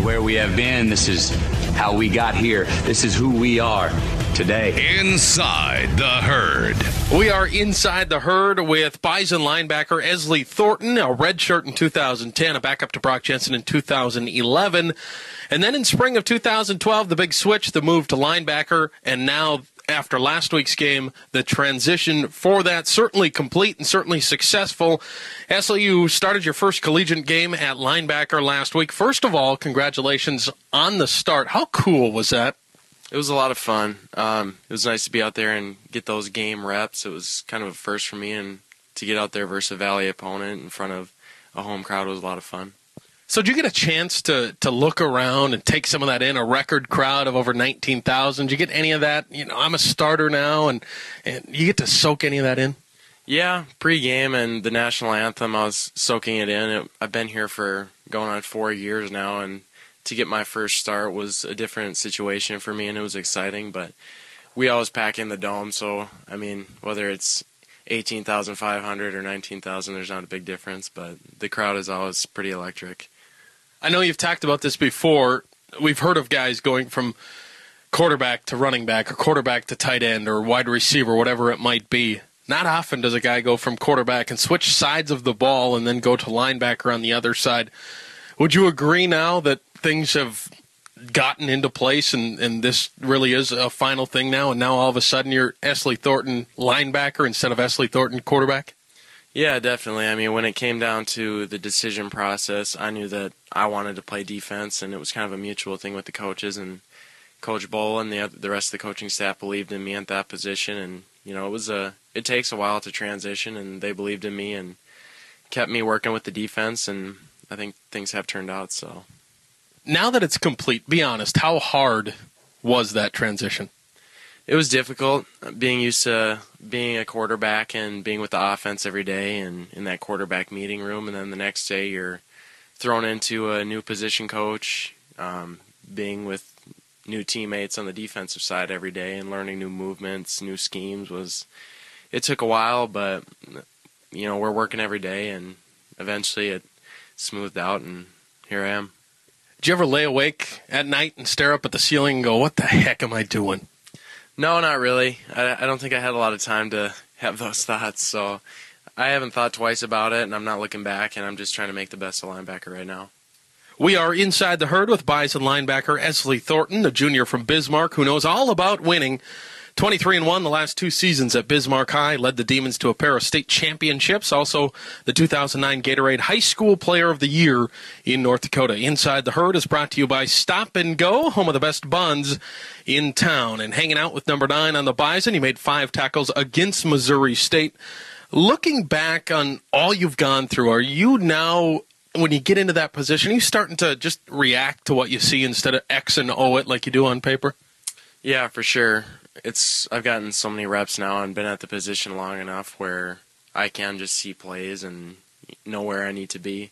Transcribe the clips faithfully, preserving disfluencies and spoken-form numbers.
where we have been. This is how we got here. This is who we are today. Inside the Herd. We are inside the Herd with Bison linebacker Esley Thornton, a redshirt in two thousand ten, a backup to Brock Jensen in two thousand eleven. And then in spring of two thousand twelve, the big switch, the move to linebacker, and now after last week's game, the transition for that certainly complete and certainly successful. Esley, you started your first collegiate game at linebacker last week. First of all, congratulations on the start. How cool was that? It was a lot of fun. Um, it was nice to be out there and get those game reps. It was kind of a first for me, and to get out there versus a Valley opponent in front of a home crowd was a lot of fun. So did you get a chance to, to look around and take some of that in, a record crowd of over nineteen thousand? Did you get any of that? You know, I'm a starter now, and, and you get to soak any of that in? Yeah, pre-game and the national anthem, I was soaking it in. It, I've been here for going on four years now, and to get my first start was a different situation for me, and it was exciting. But we always pack in the dome, so, I mean, whether it's eighteen thousand five hundred or nineteen thousand, there's not a big difference, but the crowd is always pretty electric. I know you've talked about this before. We've heard of guys going from quarterback to running back or quarterback to tight end or wide receiver, whatever it might be. Not often does a guy go from quarterback and switch sides of the ball and then go to linebacker on the other side. Would you agree now that things have gotten into place and, and this really is a final thing now, and now all of a sudden you're Esley Thornton linebacker instead of Esley Thornton quarterback? Yeah, definitely. I mean, when it came down to the decision process, I knew that I wanted to play defense, and it was kind of a mutual thing with the coaches. And Coach Bowl and the other, the rest of the coaching staff believed in me at that position. And you know, it was a it takes a while to transition, and they believed in me and kept me working with the defense. And I think things have turned out. So now that it's complete, be honest, how hard was that transition? It was difficult, being used to being a quarterback and being with the offense every day and in that quarterback meeting room, and then the next day you're thrown into a new position coach, um, being with new teammates on the defensive side every day and learning new movements, new schemes. Was it took a while, but you know, we're working every day, and eventually it smoothed out, and here I am. Did you ever lay awake at night and stare up at the ceiling and go, what the heck am I doing? No, not really. I, I don't think I had a lot of time to have those thoughts, so I haven't thought twice about it, and I'm not looking back, and I'm just trying to make the best of linebacker right now. We are inside the Herd with Bison linebacker Esley Thornton, the junior from Bismarck, who knows all about winning. twenty-three and one the last two seasons at Bismarck High, led the Demons to a pair of state championships, also the two thousand nine Gatorade High School Player of the Year in North Dakota. Inside the Herd is brought to you by Stop and Go, home of the best buns in town. And hanging out with number nine on the Bison, he made five tackles against Missouri State. Looking back on all you've gone through, are you now, when you get into that position, are you starting to just react to what you see instead of X and O it like you do on paper? Yeah, for sure. It's I've gotten so many reps now and been at the position long enough where I can just see plays and know where I need to be,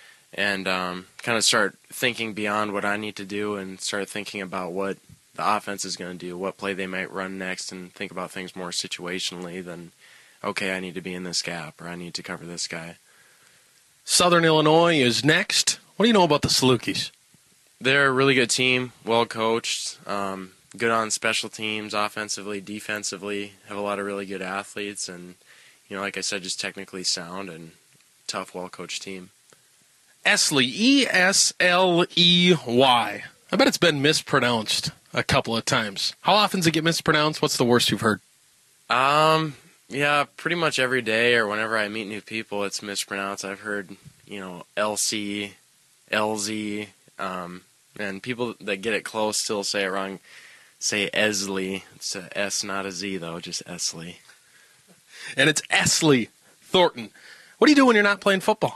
and um, kind of start thinking beyond what I need to do and start thinking about what the offense is going to do, what play they might run next, and think about things more situationally than, okay, I need to be in this gap or I need to cover this guy. Southern Illinois is next. What do you know about the Salukis? They're a really good team, well coached. Um, Good on special teams, offensively, defensively, have a lot of really good athletes, and, you know, like I said, just technically sound and tough, well-coached team. Esley, E S L E Y. I bet it's been mispronounced a couple of times. How often does it get mispronounced? What's the worst you've heard? Um, yeah, pretty much every day or whenever I meet new people, it's mispronounced. I've heard, you know, L C, L Z, um, and people that get it close still say it wrong. Say Esley. It's a S, not a Z, though, just Esley. And it's Esley Thornton. What do you do when you're not playing football?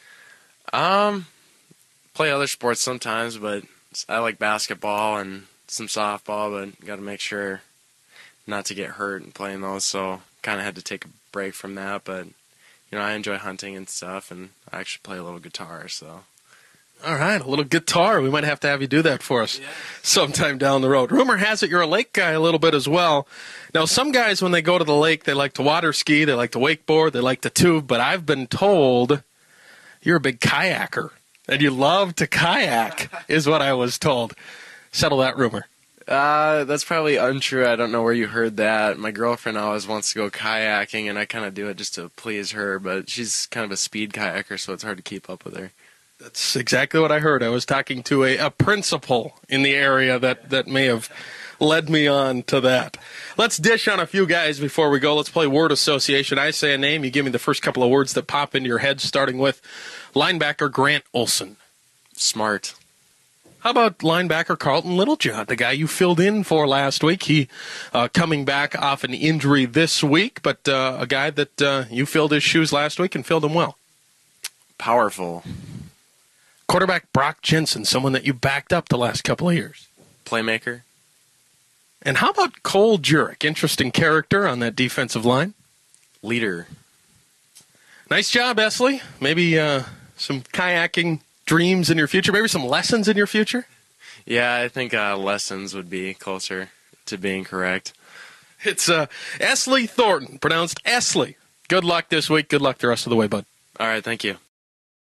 Um, play other sports sometimes, but I like basketball and some softball, but got to make sure not to get hurt and playing those, so kind of had to take a break from that. But, you know, I enjoy hunting and stuff, and I actually play a little guitar, so... All right, a little guitar. We might have to have you do that for us yeah. sometime down the road. Rumor has it you're a lake guy a little bit as well. Now, some guys, when they go to the lake, they like to water ski, they like to wakeboard, they like to tube, but I've been told you're a big kayaker. And you love to kayak, is what I was told. Settle that rumor. Uh, that's probably untrue. I don't know where you heard that. My girlfriend always wants to go kayaking, and I kind of do it just to please her, but she's kind of a speed kayaker, so it's hard to keep up with her. That's exactly what I heard. I was talking to a, a principal in the area that, that may have led me on to that. Let's dish on a few guys before we go. Let's play word association. I say a name, you give me the first couple of words that pop into your head, starting with linebacker Grant Olson. Smart. How about linebacker Carlton Littlejohn, the guy you filled in for last week? He uh, coming back off an injury this week, but uh, a guy that uh, you filled his shoes last week and filled them well. Powerful. Quarterback Brock Jensen, someone that you backed up the last couple of years. Playmaker. And how about Cole Jurek? Interesting character on that defensive line. Leader. Nice job, Esley. Maybe uh, some kayaking dreams in your future, maybe some lessons in your future? Yeah, I think uh, lessons would be closer to being correct. It's uh, Esley Thornton, pronounced Esley. Good luck this week. Good luck the rest of the way, bud. All right, thank you.